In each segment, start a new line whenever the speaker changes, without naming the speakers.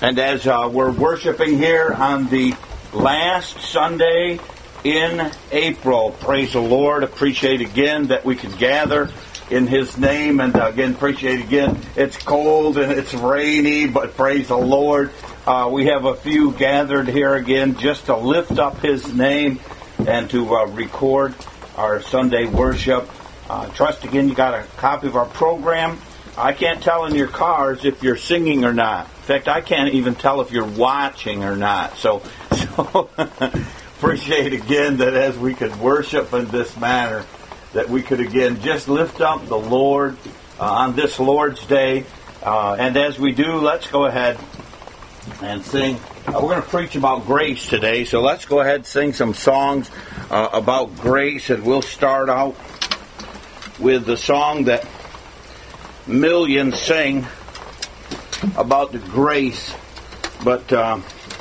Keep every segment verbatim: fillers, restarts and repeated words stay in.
And as uh, we're worshiping here on the last Sunday in April, praise the Lord. Appreciate again that we could gather in His name. And uh, again, appreciate again, it's cold and it's rainy, but praise the Lord. Uh, we have a few gathered here again just to lift up His name and to uh, record our Sunday worship. Uh, trust again you got a copy of our program. I can't tell in your cars if you're singing or not. In fact, I can't even tell if you're watching or not. So, so appreciate again that as we could worship in this manner, that we could again just lift up the Lord uh, on this Lord's Day. Uh, and as we do, let's go ahead and sing. Uh, we're going to preach about grace today, so let's go ahead and sing some songs uh, about grace. And we'll start out with the song that millions sing about the grace, but uh,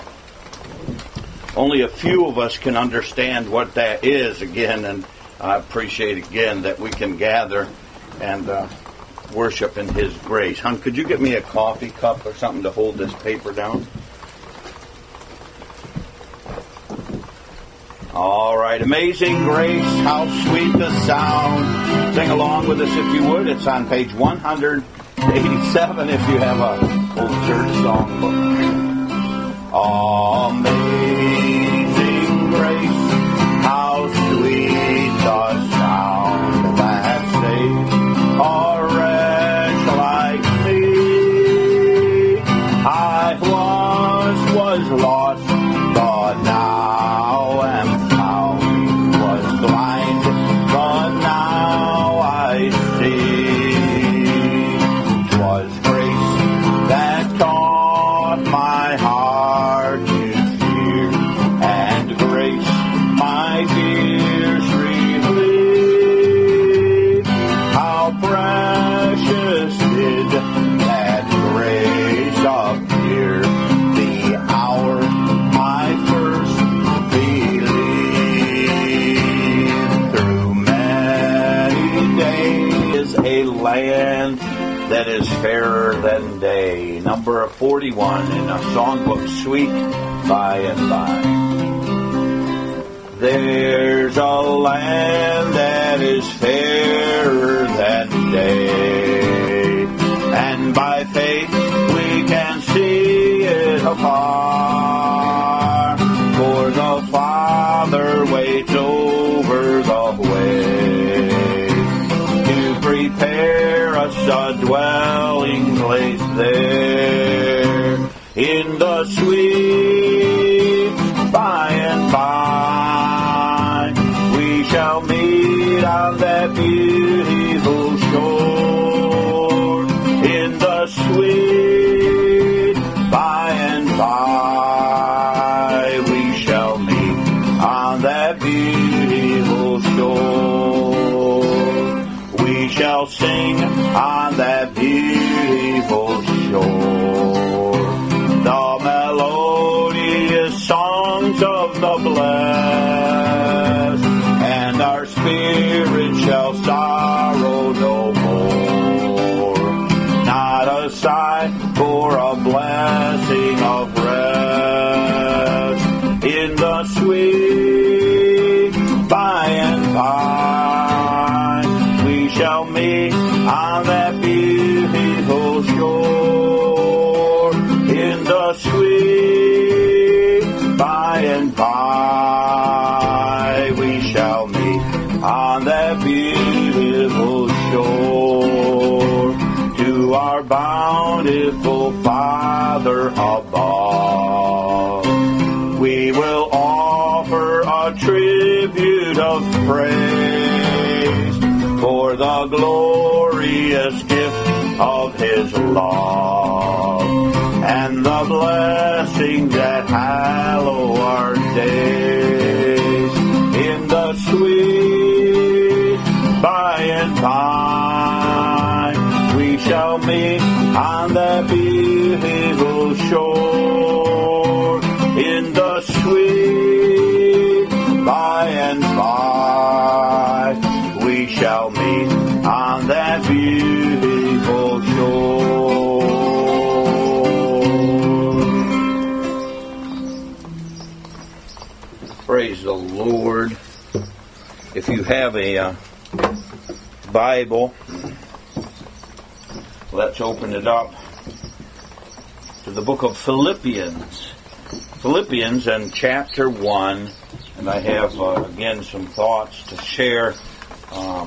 only a few of us can understand what that is again, and I appreciate again that we can gather and uh, worship in His grace. Hon, could you get me a coffee cup or something to hold this paper down? All right, Amazing Grace, how sweet the sound. Sing along with us if you would. It's on page one eighty-seven if you have a old church songbook. Amazing grace, how sweet the sound that saved a wretch like me. I once was lost, but now am found. Was blind, but now I see. 'Twas grace that taught my heart to fear, and grace my fears relieved. How precious did that grace appear the hour I first believed. Through many days a land that is fairer than day. Number forty-one in a songbook, Sweet By and By. There's a land that is fairer than day, and by faith we can see it afar. For the Father waits over the way to prepare us a dwelling place there in the sweet by and by. We shall meet on that beautiful shore in the sweet by and by. We shall meet on that beautiful shore. We shall sing on that beautiful shore the melodious songs of the blessed, and our spirit shall sorrow no more. Not a sigh for a blessing of rest in the sweet by and by. We shall meet on that beautiful shore in the sweet by and by. We shall meet on that beautiful shore to our bountiful Father above. We will offer a tribute of praise for the glorious gift of His love and the blessings that hallow our days in the sweet by and by. We shall meet on that beautiful shore in the sweet by and by. We shall meet on that beautiful shore. Praise the Lord. If you have a uh, Bible, let's open it up to the book of Philippians. Philippians and chapter one. And I have, uh, again, some thoughts to share uh,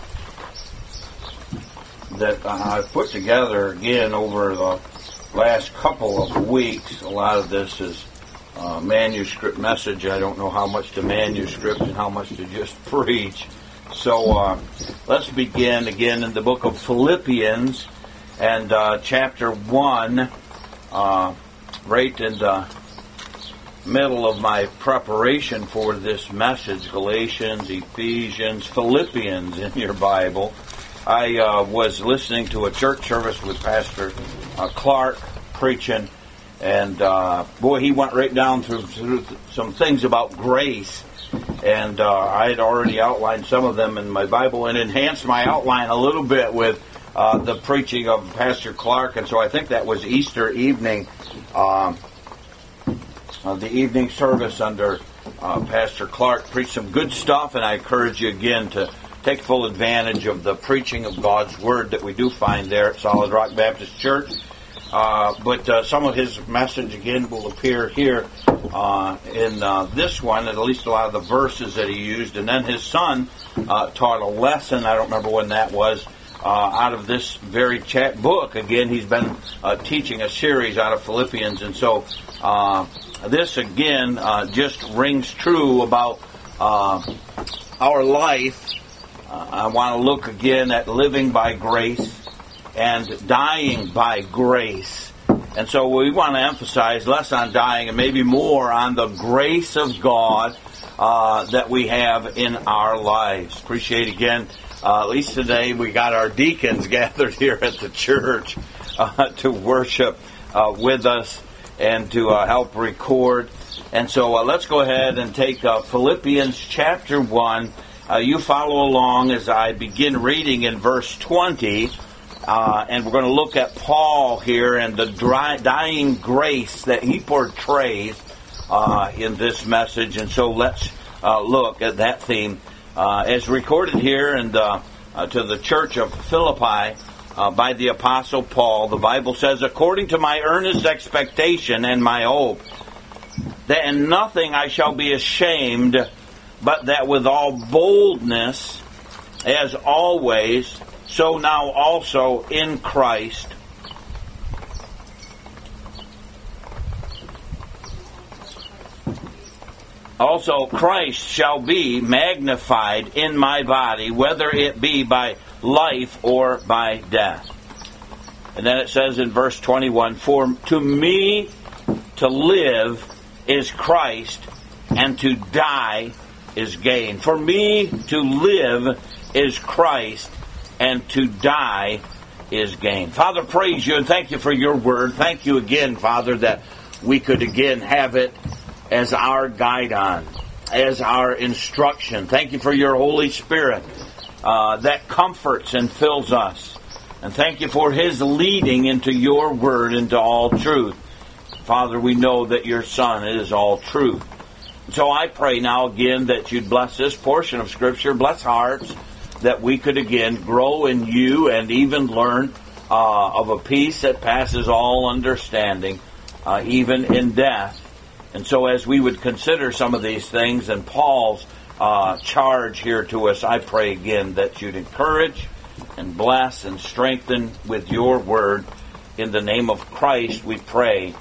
that I've put together, again, over the last couple of weeks. A lot of this is uh, manuscript message. I don't know how much to manuscript and how much to just preach. So uh, let's begin again in the book of Philippians and uh, chapter one, uh, right in the middle of my preparation for this message. Galatians, Ephesians, Philippians in your Bible. I uh, was listening to a church service with Pastor uh, Clark preaching, and uh, boy, he went right down through, through some things about grace, and uh, I had already outlined some of them in my Bible and enhanced my outline a little bit with uh, the preaching of Pastor Clark, and so I think that was Easter evening, uh, uh, the evening service under uh, Pastor Clark. Preached some good stuff, and I encourage you again to take full advantage of the preaching of God's Word that we do find there at Solid Rock Baptist Church. Uh, but uh, some of his message, again, will appear here uh, in uh, this one, at least a lot of the verses that he used. And then his son uh, taught a lesson, I don't remember when that was, uh, out of this very chat book. Again, he's been uh, teaching a series out of Philippians. And so uh, this, again, uh, just rings true about uh, our life. Uh, I want to look again at living by grace and dying by grace. And so we want to emphasize less on dying and maybe more on the grace of God uh, that we have in our lives. Appreciate again, uh, at least today we got our deacons gathered here at the church uh, to worship uh, with us and to uh, help record. And so uh, let's go ahead and take uh, Philippians chapter one. Uh, you follow along as I begin reading in verse twenty, uh, and we're going to look at Paul here and the dry, dying grace that he portrays uh, in this message. And so let's uh, look at that theme. Uh, as recorded here and uh, uh, to the church of Philippi uh, by the Apostle Paul, the Bible says, "According to my earnest expectation and my hope, that in nothing I shall be ashamed, but that with all boldness, as always, so now also in Christ, also Christ shall be magnified in my body, whether it be by life or by death." And then it says in verse twenty-one, "For to me to live is Christ, and to die is gain." For me to live is Christ, and to die is gain. Father, praise you and thank you for your word. Thank you again, Father, that we could again have it as our guidon, as our instruction. Thank you for your Holy Spirit uh, that comforts and fills us. And thank you for his leading into your word, into all truth. Father, we know that your Son is all truth. So I pray now again that you'd bless this portion of Scripture, bless hearts, that we could again grow in you and even learn uh, of a peace that passes all understanding, uh, even in death. And so as we would consider some of these things and Paul's uh, charge here to us, I pray again that you'd encourage and bless and strengthen with your word. In the name of Christ we pray.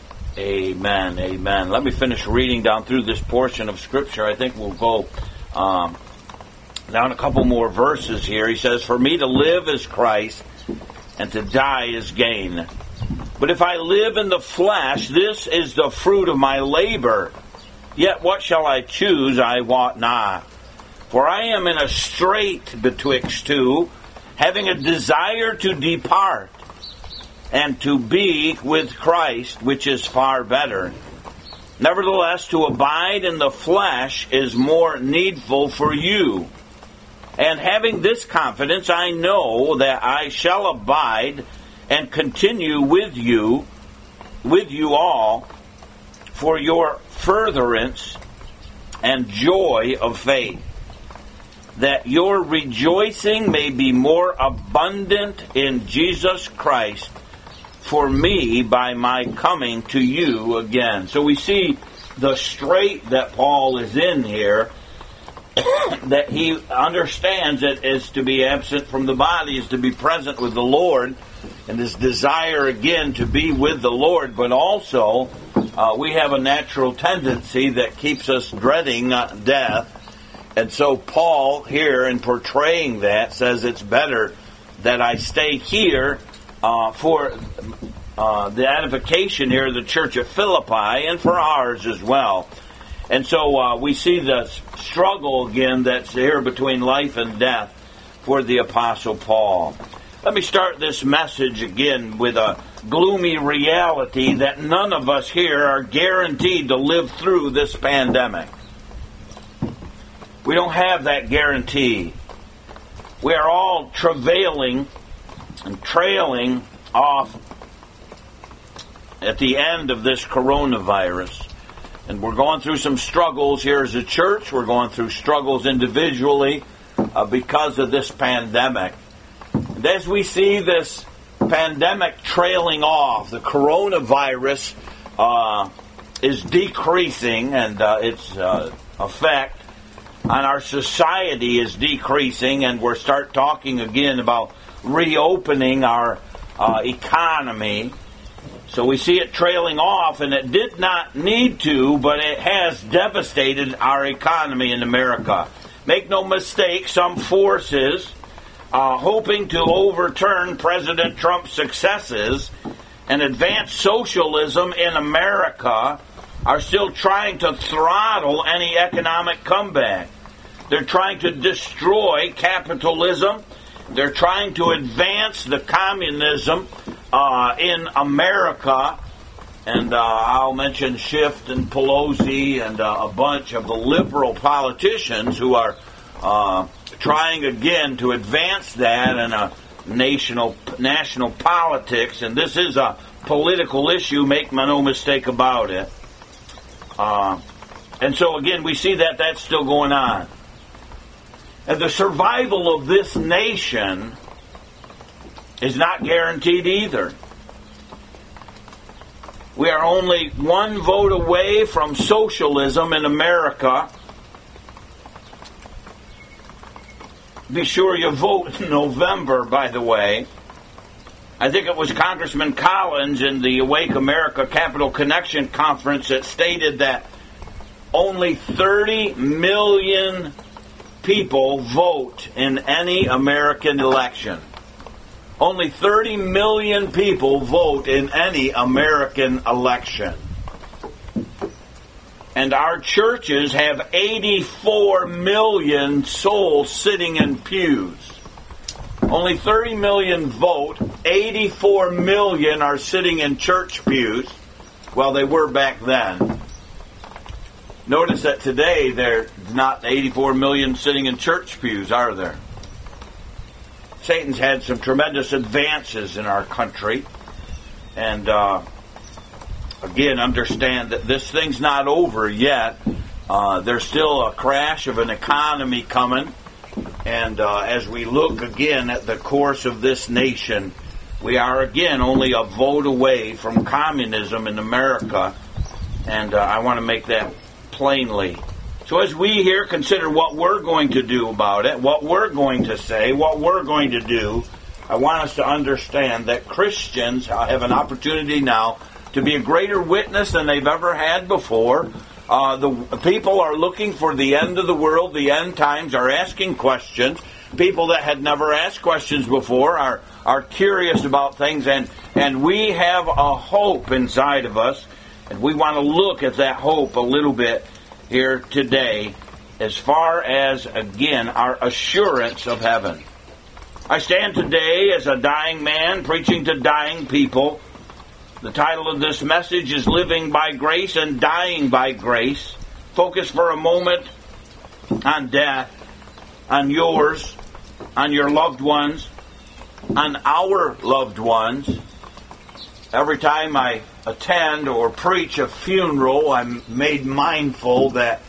Amen, amen. Let me finish reading down through this portion of Scripture. I think we'll go um, down a couple more verses here. He says, "For me to live is Christ, and to die is gain. But if I live in the flesh, this is the fruit of my labor. Yet what shall I choose? I wot not. For I am in a strait betwixt two, having a desire to depart, and to be with Christ, which is far better. Nevertheless, to abide in the flesh is more needful for you. And having this confidence, I know that I shall abide and continue with you, with you all, for your furtherance and joy of faith, that your rejoicing may be more abundant in Jesus Christ for me by my coming to you again. So we see the strait that Paul is in here, that he understands that is to be absent from the body is to be present with the Lord, and his desire again to be with the Lord, but also uh, we have a natural tendency that keeps us dreading uh, death. And so Paul here, in portraying that, says it's better that I stay here uh, for uh, the edification here of the church at Philippi and for ours as well. And so uh, we see the struggle again that's here between life and death for the Apostle Paul. Let me start this message again with a gloomy reality that none of us here are guaranteed to live through this pandemic. We don't have that guarantee. We are all travailing and trailing off at the end of this coronavirus. And we're going through some struggles here as a church. We're going through struggles individually uh, because of this pandemic. And as we see this pandemic trailing off, the coronavirus uh, is decreasing, and uh, its uh, effect on our society is decreasing, and we're start talking again about reopening our uh, economy. So we see it trailing off, and it did not need to, but it has devastated our economy in America. Make no mistake, some forces uh, hoping to overturn President Trump's successes and advance socialism in America are still trying to throttle any economic comeback. They're trying to destroy capitalism. They're trying to advance the communism uh, in America. And uh, I'll mention Schiff and Pelosi and uh, a bunch of the liberal politicians who are uh, trying again to advance that in a national, national politics. And this is a political issue, make no mistake about it. Uh, and so again, we see that that's still going on. And the survival of this nation is not guaranteed either. We are only one vote away from socialism in America. Be sure you vote in November, by the way. I think it was Congressman Collins in the Awake America Capital Connection Conference that stated that only thirty million people vote in any American election. Only thirty million people vote in any American election. And our churches have eighty-four million souls sitting in pews. Only thirty million vote, eighty-four million are sitting in church pews. Well, they were back then. Notice that today there's not eighty-four million sitting in church pews, are there? Satan's had some tremendous advances in our country. And uh, again, understand that this thing's not over yet. Uh, there's still a crash of an economy coming. And uh, as we look again at the course of this nation, we are again only a vote away from communism in America. And uh, I want to make that plainly. So as we here consider what we're going to do about it, what we're going to say, what we're going to do, I want us to understand that Christians have an opportunity now to be a greater witness than they've ever had before. Uh, the people are looking for the end of the world. The end times are asking questions. People that had never asked questions before are, are curious about things, and, and we have a hope inside of us, and we want to look at that hope a little bit here today as far as, again, our assurance of heaven. I stand today as a dying man preaching to dying people. The title of this message is Living by Grace and Dying by Grace. Focus for a moment on death, on yours, on your loved ones, on our loved ones. Every time I attend or preach a funeral, I'm made mindful that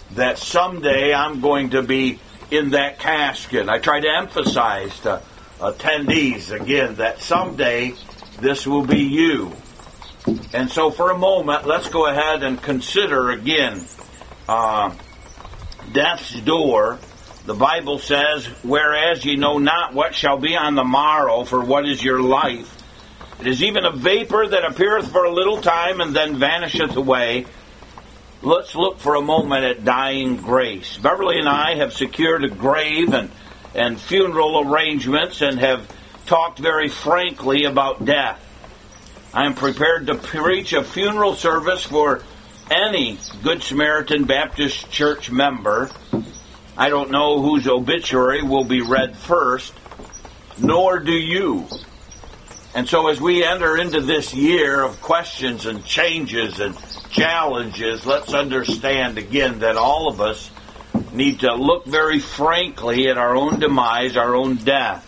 that someday I'm going to be in that casket. I try to emphasize to attendees again that someday this will be you. And so for a moment, let's go ahead and consider again uh, death's door. The Bible says, whereas ye know not what shall be on the morrow, for what is your life? It is even a vapor that appeareth for a little time and then vanisheth away. Let's look for a moment at dying grace. Beverly and I have secured a grave and, and funeral arrangements and have talked very frankly about death. I am prepared to preach a funeral service for any Good Samaritan Baptist Church member. I don't know whose obituary will be read first, nor do you. And so as we enter into this year of questions and changes and challenges, let's understand again that all of us need to look very frankly at our own demise, our own death.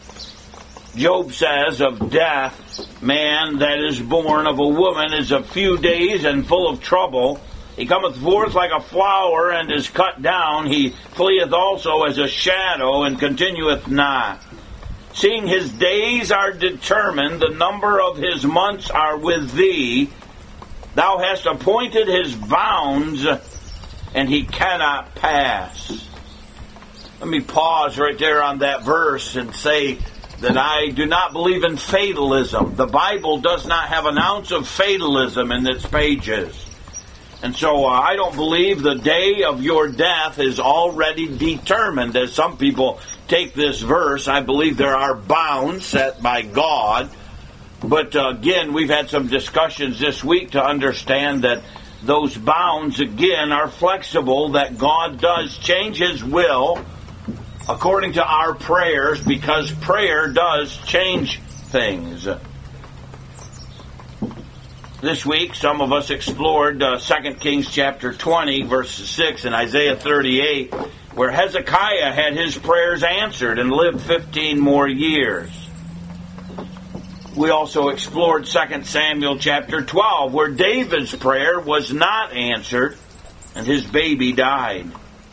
Job says of death, man that is born of a woman is of few days and full of trouble. He cometh forth like a flower and is cut down. He fleeth also as a shadow and continueth not. Seeing his days are determined, the number of his months are with thee. Thou hast appointed his bounds, and he cannot pass. Let me pause right there on that verse and say that I do not believe in fatalism. The Bible does not have an ounce of fatalism in its pages. And so uh, I don't believe the day of your death is already determined, as some people take this verse. I believe there are bounds set by God. But uh, again, we've had some discussions this week to understand that those bounds, again, are flexible, that God does change His will according to our prayers, because prayer does change things. This week, some of us explored uh, Second Kings chapter twenty, verse six, and Isaiah thirty-eight, where Hezekiah had his prayers answered and lived fifteen more years. We also explored Second Samuel chapter twelve, where David's prayer was not answered and his baby died.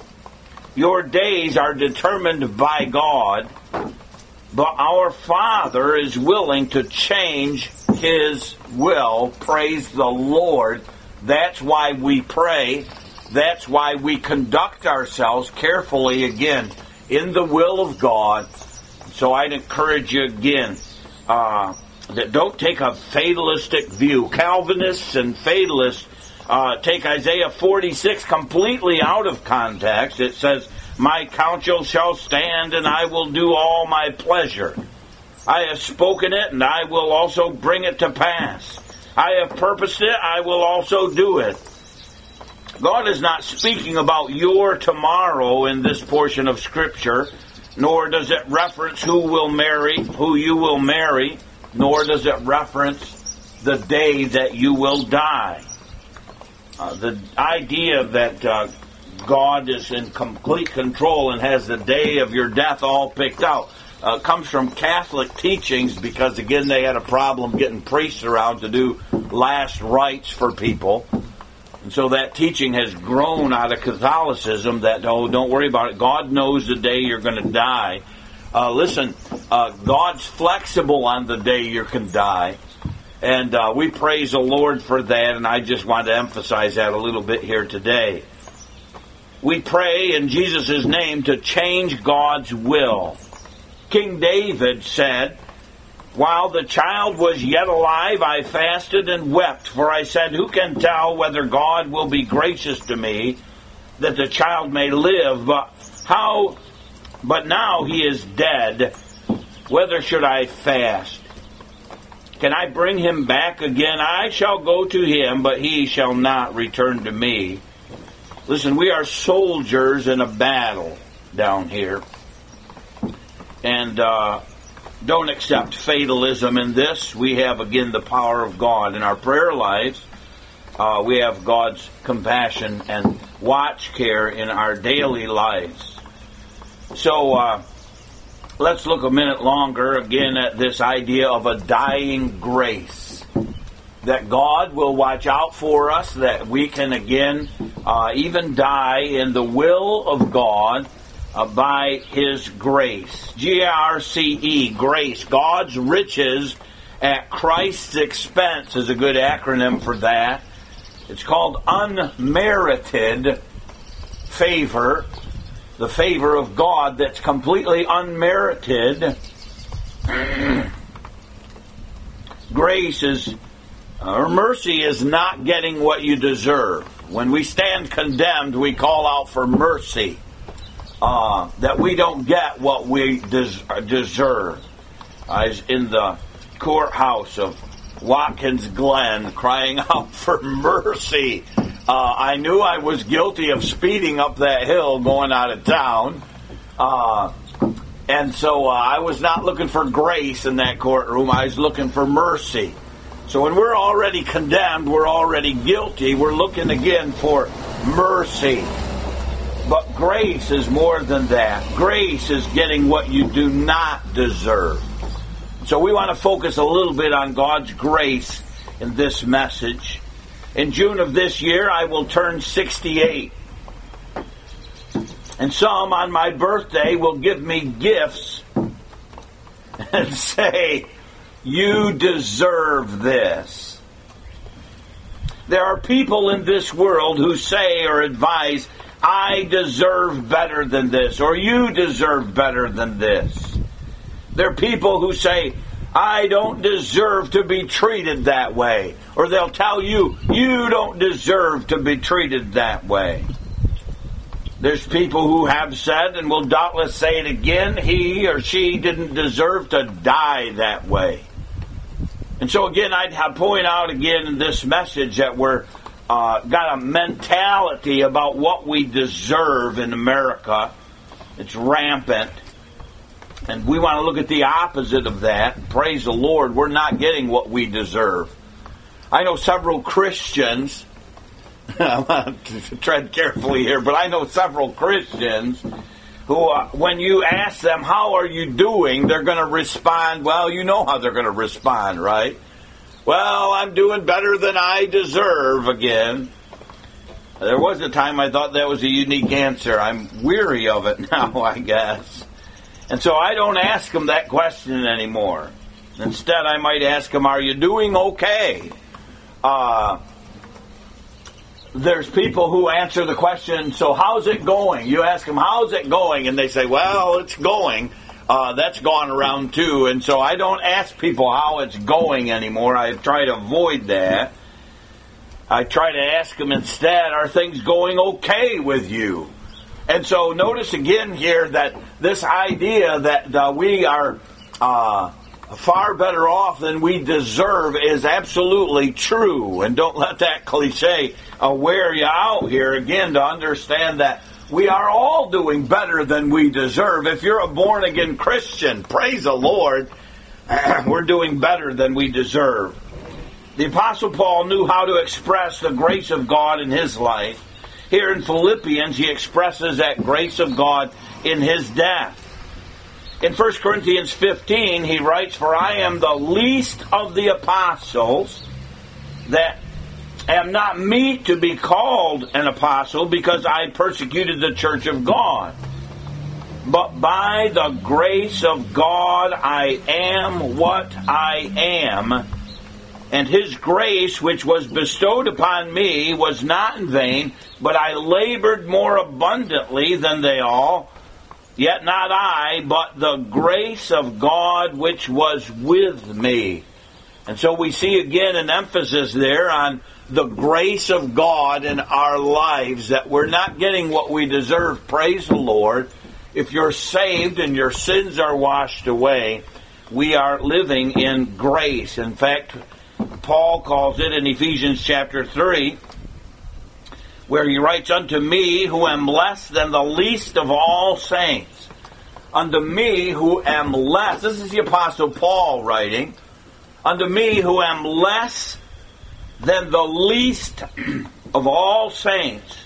Your days are determined by God, but our Father is willing to change His will. Praise the Lord. That's why we pray. That's why we conduct ourselves carefully, again, in the will of God. So I'd encourage you again, uh, that don't take a fatalistic view. Calvinists and fatalists uh, take Isaiah forty-six completely out of context. It says, my counsel shall stand, and I will do all my pleasure. I have spoken it, and I will also bring it to pass. I have purposed it, I will also do it. God is not speaking about your tomorrow in this portion of Scripture, nor does it reference who will marry, who you will marry, nor does it reference the day that you will die. Uh, the idea that uh, God is in complete control and has the day of your death all picked out uh, comes from Catholic teachings, because, again, they had a problem getting priests around to do last rites for people. And so that teaching has grown out of Catholicism that, oh, don't worry about it. God knows the day you're going to die. Uh, listen, uh, God's flexible on the day you can die. And uh, we praise the Lord for that, and I just wanted to emphasize that a little bit here today. We pray in Jesus' name to change God's will. King David said, while the child was yet alive, I fasted and wept, for I said, who can tell whether God will be gracious to me, that the child may live? But how? But now he is dead. Whether should I fast? Can I bring him back again? I shall go to him, but he shall not return to me. Listen, we are soldiers in a battle down here. And uh, don't accept fatalism in this. We have, again, the power of God in our prayer lives. Uh, we have God's compassion and watch care in our daily lives. So uh, let's look a minute longer again at this idea of a dying grace. That God will watch out for us, that we can again uh, even die in the will of God uh, by His grace. G A R C E, grace. God's riches at Christ's expense is a good acronym for that. It's called unmerited favor. The favor of God that's completely unmerited. Grace is, or mercy is not getting what you deserve. When we stand condemned, we call out for mercy. Uh, that we don't get what we des- deserve. I was in the courthouse of Watkins Glen crying out for mercy. Uh, I knew I was guilty of speeding up that hill going out of town. Uh, and so uh, I was not looking for grace in that courtroom. I was looking for mercy. So when we're already condemned, we're already guilty, we're looking again for mercy. But grace is more than that. Grace is getting what you do not deserve. So we want to focus a little bit on God's grace in this message. In June of this year, I will turn sixty-eight. And some on my birthday will give me gifts and say, you deserve this. There are people in this world who say or advise, I deserve better than this, or you deserve better than this. There are people who say, I don't deserve to be treated that way. Or they'll tell you, you don't deserve to be treated that way. There's people who have said, and will doubtless say it again, he or she didn't deserve to die that way. And so again, I'd point out again in this message that we're uh, got a mentality about what we deserve in America. It's rampant. And we want to look at the opposite of that. Praise the Lord, we're not getting what we deserve. I know several Christians, I want to tread carefully here, but I know several Christians who, uh, when you ask them, how are you doing, they're going to respond, well, you know how they're going to respond, right? Well, I'm doing better than I deserve again. There was a time I thought that was a unique answer. I'm weary of it now, I guess. And so I don't ask them that question anymore. Instead, I might ask them, are you doing okay? Uh, there's people who answer the question, so how's it going? You ask them, how's it going? And they say, well, it's going. Uh, that's gone around too. And so I don't ask people how it's going anymore. I try to avoid that. I try to ask them instead, are things going okay with you? And so notice again here that this idea that uh, we are uh, far better off than we deserve is absolutely true. And don't let that cliche uh, wear you out here again to understand that we are all doing better than we deserve. If you're a born-again Christian, praise the Lord, we're doing better than we deserve. The Apostle Paul knew how to express the grace of God in his life. Here in Philippians, he expresses that grace of God in his death. In First Corinthians fifteen, he writes, for I am the least of the apostles, that am not meet to be called an apostle, because I persecuted the church of God. But by the grace of God, I am what I am. And his grace, which was bestowed upon me, was not in vain, but I labored more abundantly than they all. Yet not I, but the grace of God which was with me. And so we see again an emphasis there on the grace of God in our lives, that we're not getting what we deserve. Praise the Lord. If you're saved and your sins are washed away, we are living in grace. In fact, Paul calls it in Ephesians chapter three, where he writes, unto me who am less than the least of all saints. Unto me who am less, this is the Apostle Paul writing, unto me who am less than the least of all saints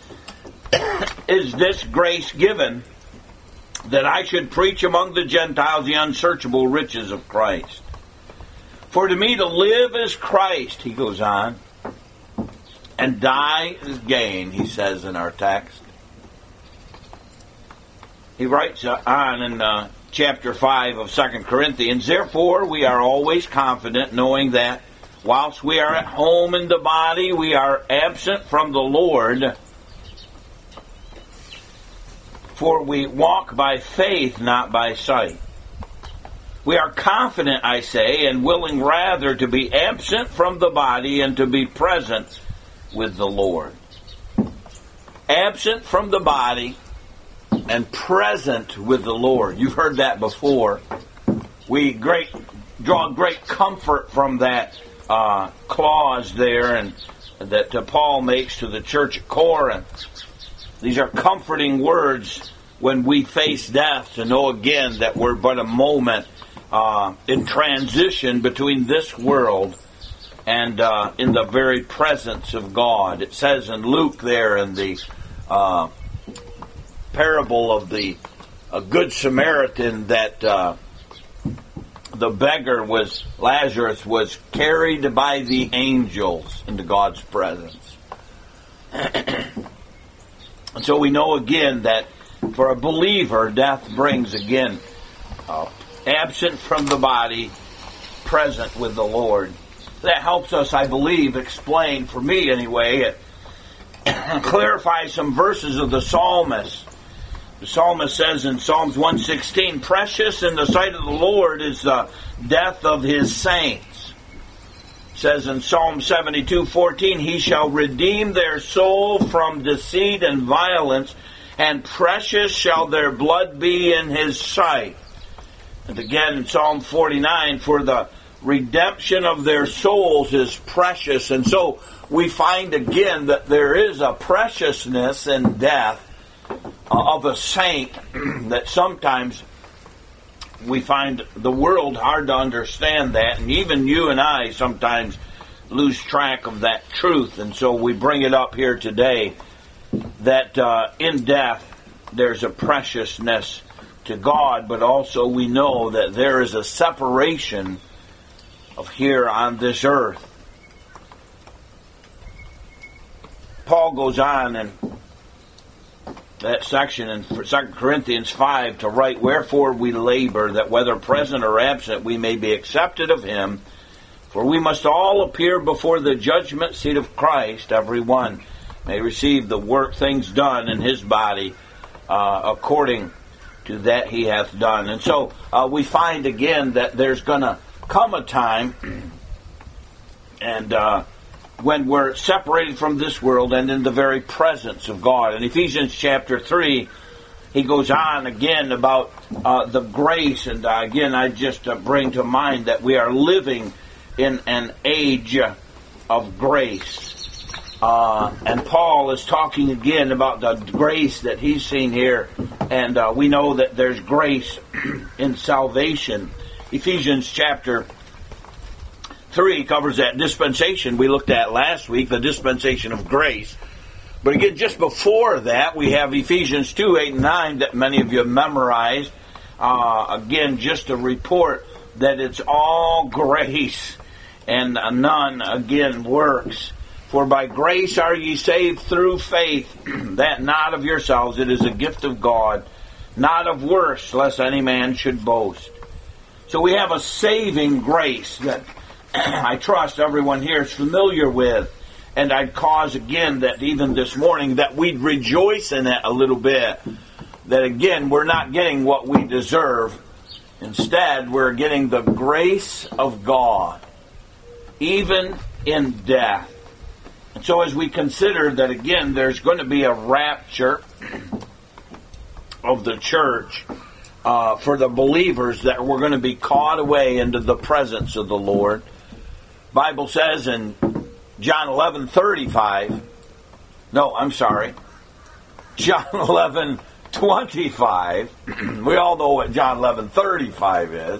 is this grace given, that I should preach among the Gentiles the unsearchable riches of Christ. For to me to live is Christ, he goes on, and die is gain, he says in our text. He writes on in uh, chapter five of Second Corinthians, therefore we are always confident, knowing that whilst we are at home in the body, we are absent from the Lord. For we walk by faith, not by sight. We are confident, I say, and willing rather to be absent from the body and to be present with the Lord. Absent from the body and present with the Lord. You've heard that before. We great draw great comfort from that uh, clause there, and that uh, Paul makes to the church at Corinth. These are comforting words when we face death, to know again that we're but a moment uh, in transition between this world and uh, in the very presence of God. It says in Luke there in the uh, parable of the uh, Good Samaritan that uh, the beggar was, Lazarus, was carried by the angels into God's presence. And so we know again that for a believer, death brings again uh, absent from the body, present with the Lord. That helps us, I believe, explain, for me anyway, it clarifies some verses of the psalmist. The psalmist says in Psalms one sixteen, precious in the sight of the Lord is the death of his saints. Says in Psalm seventy-two fourteen, he shall redeem their soul from deceit and violence, and precious shall their blood be in his sight. And again in Psalm forty-nine, for the redemption of their souls is precious. And so we find again that there is a preciousness in death of a saint that sometimes we find the world hard to understand that, and even you and I sometimes lose track of that truth. And so we bring it up here today that uh, in death there's a preciousness to God, but also we know that there is a separation of here on this earth. Paul goes on in that section in Second Corinthians five to write, wherefore we labor, that whether present or absent we may be accepted of him. For we must all appear before the judgment seat of Christ, every one may receive the work, things done in his body, uh, according to that he hath done. And so uh, we find again that there's going to come a time and uh, when we're separated from this world and in the very presence of God. In Ephesians chapter three, he goes on again about uh, the grace, and uh, again I just uh, bring to mind that we are living in an age of grace. Uh, and Paul is talking again about the grace that he's seen here, and uh, we know that there's grace in salvation. Ephesians chapter three covers that dispensation we looked at last week, the dispensation of grace. But again, just before that, we have Ephesians two, eight, and nine that many of you have memorized. Uh, again, just a report that it's all grace and none, again, works. For by grace are ye saved through faith, that not of yourselves, it is a gift of God, not of works, lest any man should boast. So we have a saving grace that I trust everyone here is familiar with. And I'd cause again that even this morning that we'd rejoice in it a little bit. That again, we're not getting what we deserve. Instead, we're getting the grace of God, even in death. And so as we consider that again, there's going to be a rapture of the church uh, for the believers, that we're going to be caught away into the presence of the Lord. Bible says in John eleven thirty-five, no, I'm sorry, John eleven twenty-five, we all know what John eleven thirty-five is.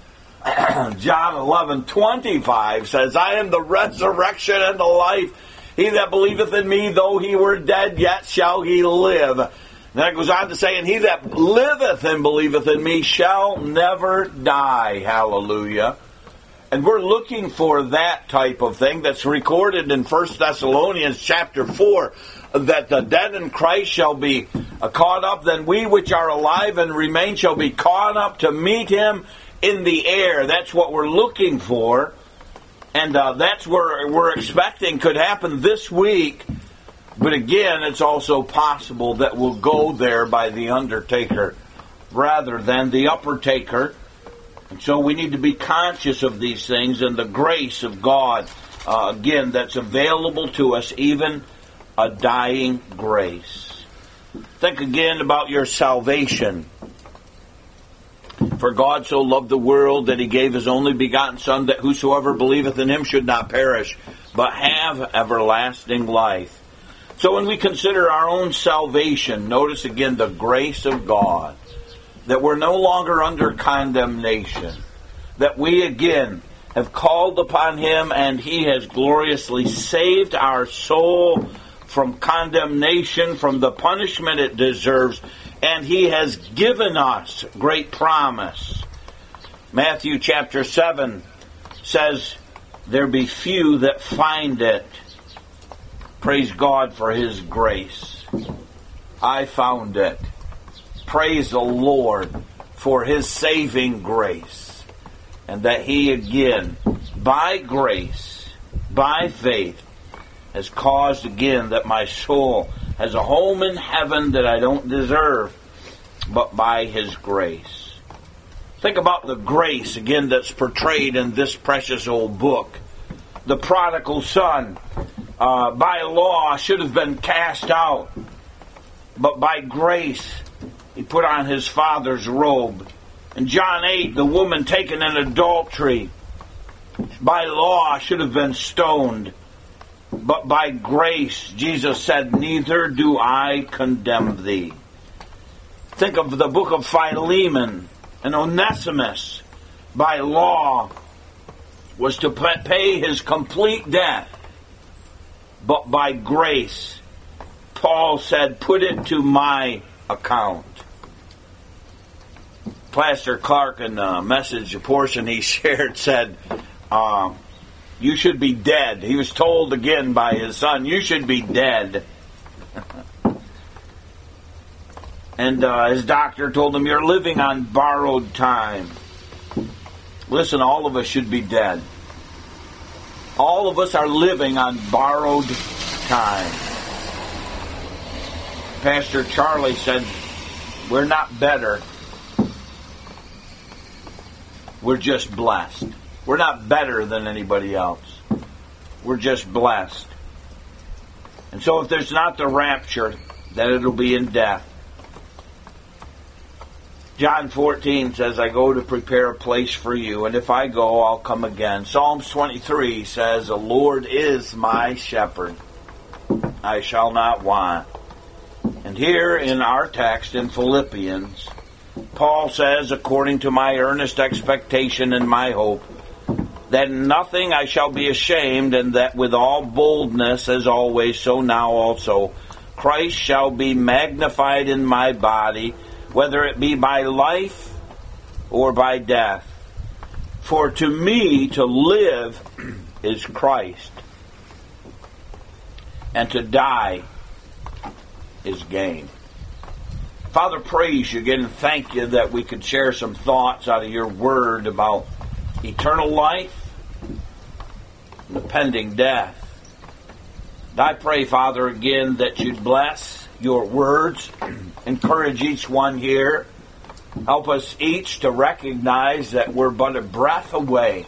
John eleven twenty-five says, I am the resurrection and the life. He that believeth in me, though he were dead, yet shall he live. Then it goes on to say, and he that liveth and believeth in me shall never die. Hallelujah. And we're looking for that type of thing that's recorded in First Thessalonians chapter four, that the dead in Christ shall be uh, caught up, then we which are alive and remain shall be caught up to meet him in the air. That's what we're looking for. And uh, that's where we're expecting could happen this week. But again, it's also possible that we'll go there by the undertaker rather than the upper taker. And so we need to be conscious of these things and the grace of God, uh, again, that's available to us, even a dying grace. Think again about your salvation. For God so loved the world that he gave his only begotten Son, that whosoever believeth in him should not perish, but have everlasting life. So when we consider our own salvation, notice again the grace of God, that we're no longer under condemnation, that we again have called upon him and he has gloriously saved our soul from condemnation, from the punishment it deserves, and he has given us great promise. Matthew chapter seven says, there be few that find it. Praise God for his grace. I found it. Praise the Lord for his saving grace. And that he again, by grace, by faith, has caused again that my soul has a home in heaven that I don't deserve, but by his grace. Think about the grace again that's portrayed in this precious old book. The prodigal son, uh, by law, should have been cast out, but by grace, he put on his father's robe. In John eight, the woman taken in adultery, by law, should have been stoned. But by grace, Jesus said, neither do I condemn thee. Think of the book of Philemon and Onesimus. By law, was to pay his complete debt. But by grace, Paul said, put it to my account. Pastor Clark, in the message, a portion he shared, said, uh, you should be dead. He was told again by his son, you should be dead. And uh, his doctor told him, you're living on borrowed time. Listen, all of us should be dead. All of us are living on borrowed time. Pastor Charlie said, we're not better. We're just blessed. We're not better than anybody else. We're just blessed. And so if there's not the rapture, then it'll be in death. John fourteen says, I go to prepare a place for you, and if I go, I'll come again. Psalms twenty-three says, the Lord is my shepherd. I shall not want. And here in our text in Philippians, Paul says, according to my earnest expectation and my hope, that in nothing I shall be ashamed, and that with all boldness, as always, so now also, Christ shall be magnified in my body, whether it be by life or by death. For to me to live is Christ, and to die is gain. Father, praise you again and thank you that we could share some thoughts out of your word about eternal life and the pending death. And I pray, Father, again that you'd bless your words, encourage each one here, help us each to recognize that we're but a breath away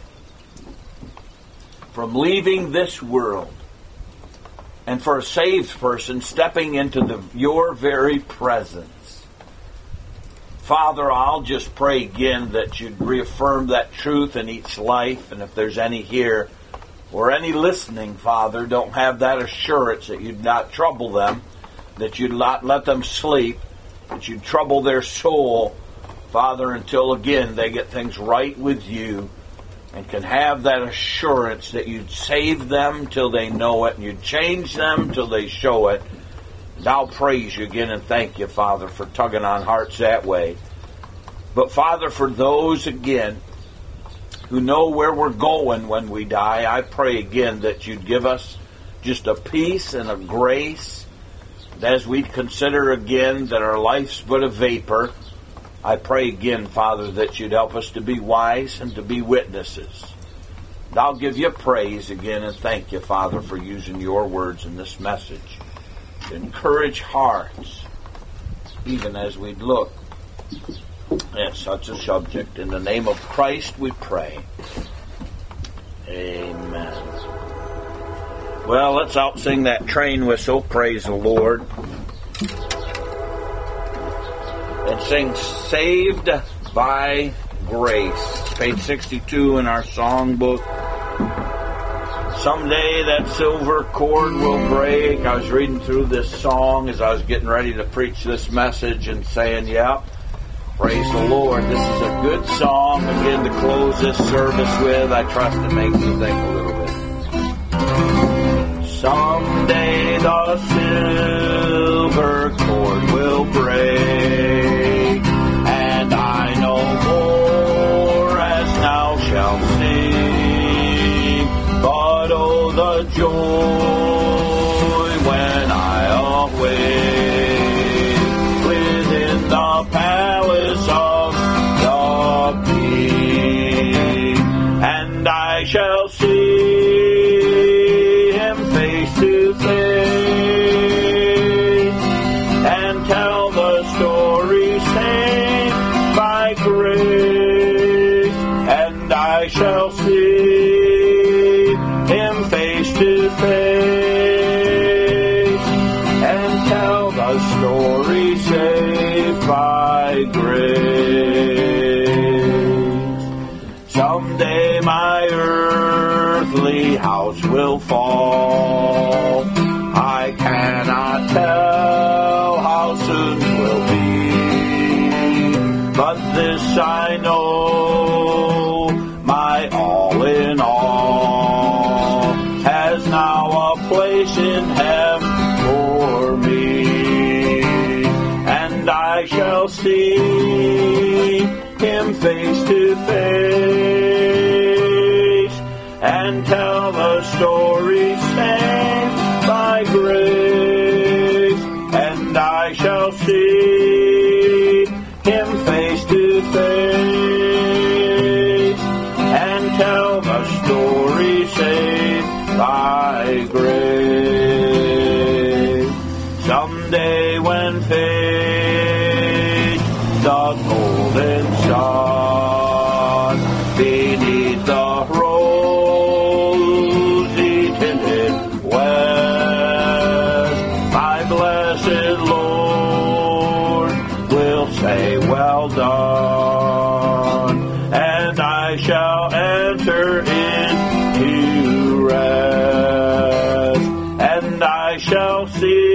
from leaving this world, and for a saved person stepping into the, your very presence. Father, I'll just pray again that you'd reaffirm that truth in each life, and if there's any here or any listening, Father, don't have that assurance that you'd not trouble them, that you'd not let them sleep, that you'd trouble their soul, Father, until again they get things right with you and can have that assurance that you'd save them till they know it and you'd change them till they show it. And I'll praise you again and thank you, Father, for tugging on hearts that way. But, Father, for those, again, who know where we're going when we die. I pray again that you'd give us just a peace and a grace. As we consider again that our life's but a vapor, I pray again, Father, that you'd help us to be wise and to be witnesses. And I'll give you praise again and thank you, Father, for using your words in this message to encourage hearts, even as we look at such a subject. In the name of Christ we pray. Amen. Well, let's out sing that train whistle, praise the Lord. And sing Saved by Grace. Page sixty-two in our songbook. Someday that silver cord will break. I was reading through this song as I was getting ready to preach this message and saying, yeah, praise the Lord. This is a good song, again, to close this service with. I trust it makes you think a little bit. Someday the silver cord will break, and I no more as now shall sing, but oh the joy when I awake within the palace of the King, and I shall see to face and tell the story saved by grace, and I shall see him face to face and tell the story saved by grace. Someday my earthly house will fall. I cannot tell how soon 'twill be, but this I know, my all in all has now a place in heaven for me, and I shall see him face to face and tell the story saved by grace, and I shall see him face to face and tell the story saved by grace. Someday when fades the golden sun beneath the rosy tinted west, my blessed Lord will say, well done, and I shall enter into rest, and I shall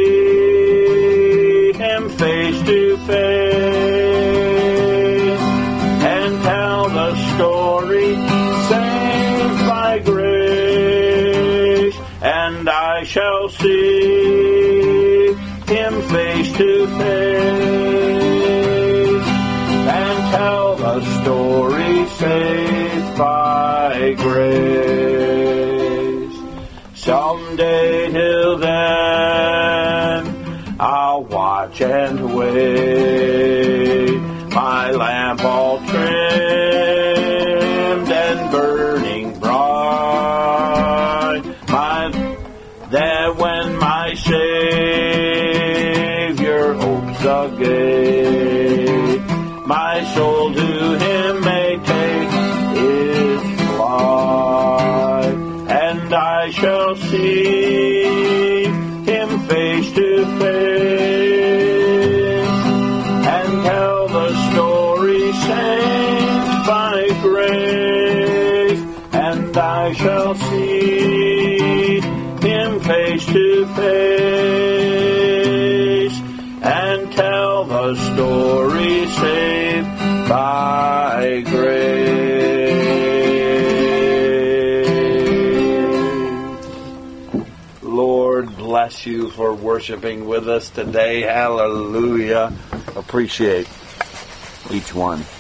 see him face to face and tell the story saved by grace, and I shall see him face to face and tell the story saved by grace. Someday till then I'll watch and wait, my lamp all trimmed and burning bright, my, that when my Savior opens the gate, my soul to him may take its flight, and I shall see him face to face and tell the story saved by grace, and I shall see him face to face and tell the story saved by grace. Lord, bless you for worshiping with us today. Hallelujah. Appreciate each one.